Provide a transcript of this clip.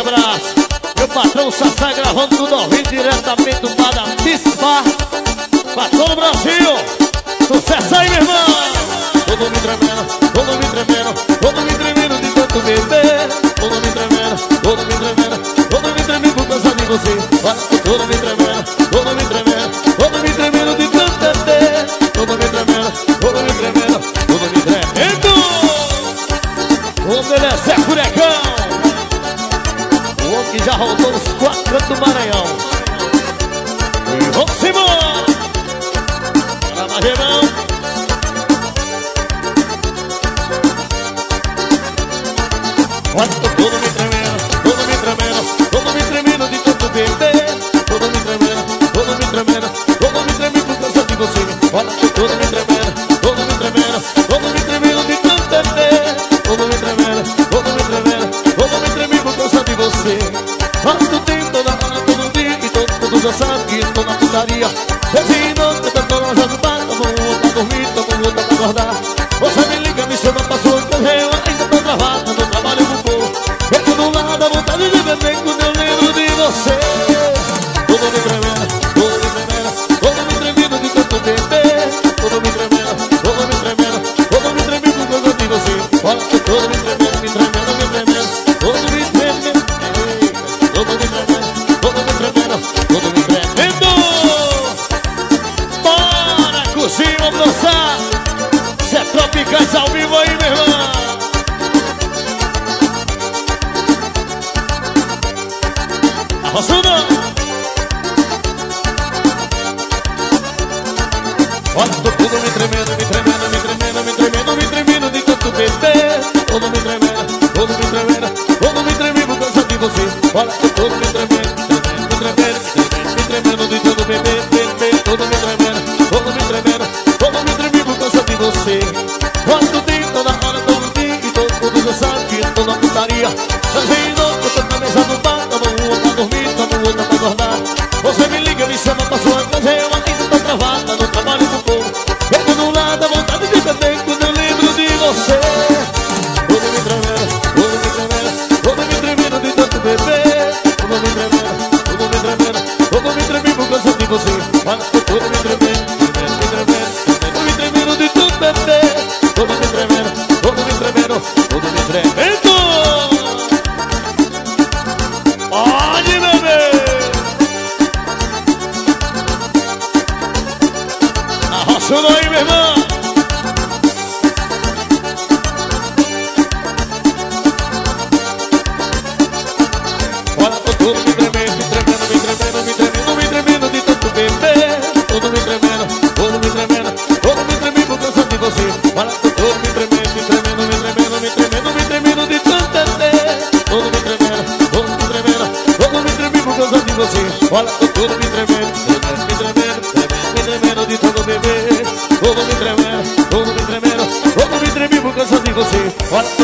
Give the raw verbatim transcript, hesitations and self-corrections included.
abraço. Meu patrão Sassá gravando tudo ao vivo diretamente do bar da Bispa. Pra todo o Brasil. Sucesso aí, meu irmão. Todo me tremendo, todo me tremendo, todo me tremendo de tanto beber. Todo me tremendo, todo me tremendo, todo me tremendo por causa de você. Olha, todo me tremendo, todo me tremendo, todo me tremendo de tanto beber. Todo me tremendo, todo me tremendo, todo me tremendo. O homem ele é Zé Furacão. O homem que já rodou os quatro cantos do Maranhão. E vamos embora. Para mais, irmão. Olha, todo me tremendo, todo me tremendo, todo me tremendo de tanto beber. Todo me tremendo, todo me tremendo, todo me tremendo por causa de você. Olha, todo me tremendo, todo me tremendo, todo me tremendo de tanto beber. Todo me tremendo, todo me tremendo, todo me tremendo por causa de você. Faço tempo toda hora, todo dia e todo mundo já sabe que estou na putaria. Desde noite, eu tô na jantar, tô com outra pra dormir, tô com outra pra guardar. Você me liga, me chama pra sua casa, eu ainda tô travado no trabalho com o povo. Eu tô do lado da vontade de beber quando eu lembro de você. Todo me tremendo, todo me tremendo, todo me tremendo de tanto beber. Todo me tremendo, todo me tremendo, todo me tremendo por causa de você. Olha, todo me tremendo, me tremendo, me tremendo, todo me tremendo, todo me tremendo, todo me tremendo, todo me tremendo. Bora, cozinha, vamos dançar. Cê é Tropicais ao vivo aí, meu irmão. Arroçando. Olha, tô tudo me tremendo, me tremendo, me tremendo, me tremendo, me tremendo de tanto beber. Todo me tremendo, todo me tremendo, todo me tremendo por causa de você. Olha, tô todo me tremendo, me tremendo, me tremendo de tanto beber, beber. Todo me tremendo, todo me tremendo, todo me tremendo por causa de você. Olha, tô dentro toda hora, todo dia e todo mundo já sabe que tô na putaria. Mas eu tô na mesa do bar, tomo uma pra dormir, tomo outra pra acordar. Você me liga, me chama pra sua casa, eu ainda tô travada no trabalho do povo. Eu tô do lado da vontade de beber quando eu lembro de você. Todo me tremendo, todo me tremendo, todo me tremendo de tanto beber. Todo me tremendo, todo me tremendo, todo me tremendo por causa de você. Olha, todo me tremendo, tremendo, me tremendo, todo me tremendo de tanto beber. Todo me tremendo, todo me tremendo, todo me tremendo. Pode beber. Arrochando aí, meu irmão. Olha, tô todo me tremendo, me tremendo, me tremendo, me tremendo, me tremendo de tanto beber. Todo me tremendo, todo me tremendo, todo me tremendo por causa de você. Olha, tô todo me tremendo, me tremendo, me tremendo, me tremendo, me tremendo de tanto beber. Todo me tremendo, todo me tremendo, todo me tremendo por causa de você. Olha, tô todo me tremendo, me tremendo, me tremendo de tanto beber. Todo me tremendo, todo me tremendo, todo me tremendo por causa de você. Olha,